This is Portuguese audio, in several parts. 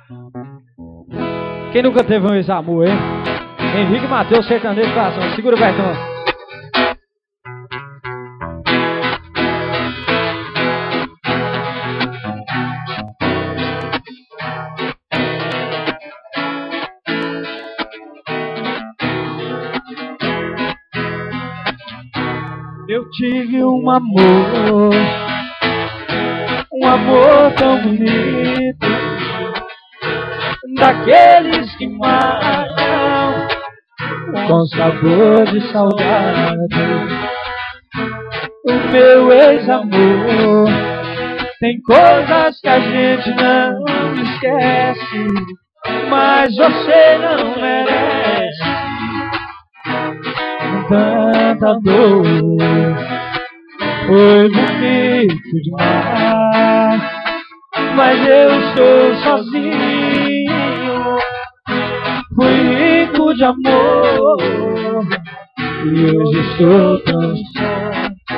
Quem nunca teve um ex-amor, hein? Henrique Matheus, sertanejo coração. Segura o Bertão. Eu tive um amor tão bonito, daqueles que matam com sabor de saudade. O meu ex-amor tem coisas que a gente não esquece, mas você não merece tanta dor. Foi bonito demais, mas eu estou sozinho. Fui rico de amor e hoje estou tão só.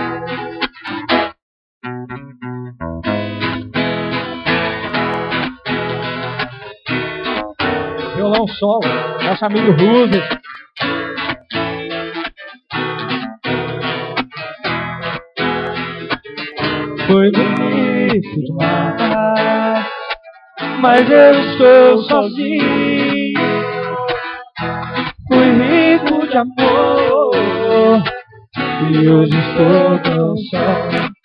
Violão solo, nosso amigo Rude. Foi bonito demais, mas eu estou sozinho. Fui rico de amor e hoje estou tão só.